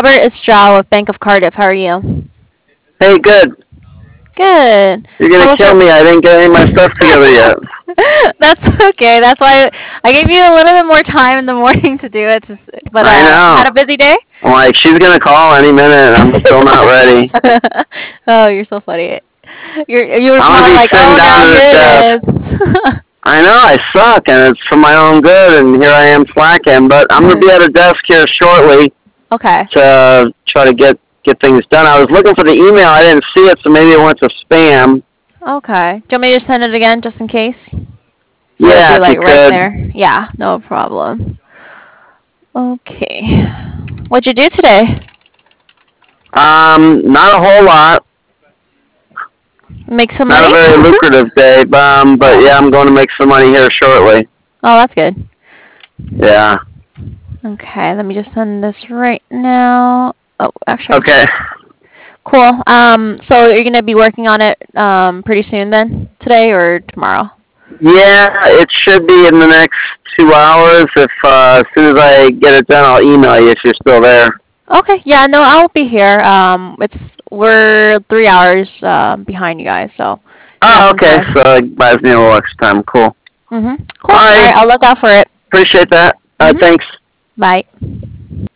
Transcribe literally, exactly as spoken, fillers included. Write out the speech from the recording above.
Robert Estrella with Bank of Cardiff. How are you? Hey, good. Good. You're How gonna was kill your? me. I didn't get any of my stuff together yet. That's okay. That's why I gave you a little bit more time in the morning to do it. Just, but I uh, had know. a busy day. I'm like, she's gonna call any minute, and I'm still not ready. Oh, you're so funny. You're you were I'm gonna probably be like, sitting oh down no, at his here desk. it is. I know I suck, and it's for my own good, and here I am slacking. But I'm gonna be at a desk here shortly Okay. to try to get get things done. I was looking for the email. I didn't see it, so maybe it went to spam. Okay. Do you want me to send it again just in case? So it'll Yeah, be if you like right could. there. Yeah, no problem. Okay. What'd you do today? Um, not a whole lot. Make some Not a money? very lucrative day, but, um, but yeah, Oh. I'm going to make some money here shortly. Oh, that's good. Yeah. Okay, let me just send this right now. Oh, actually, Okay. cool. Um, so you're gonna be working on it um pretty soon then, today or tomorrow? Yeah, it should be in the next two hours. If uh, as soon as I get it done, I'll email you if you're still there. Okay, yeah, no, I'll be here. Um, it's we're three hours um behind you guys, so you got Oh, some okay. time. So it buys me a little extra time. Cool. Mhm. Cool. All All right. right, I'll look out for it. Appreciate that. Uh, Mhm. thanks. Bye.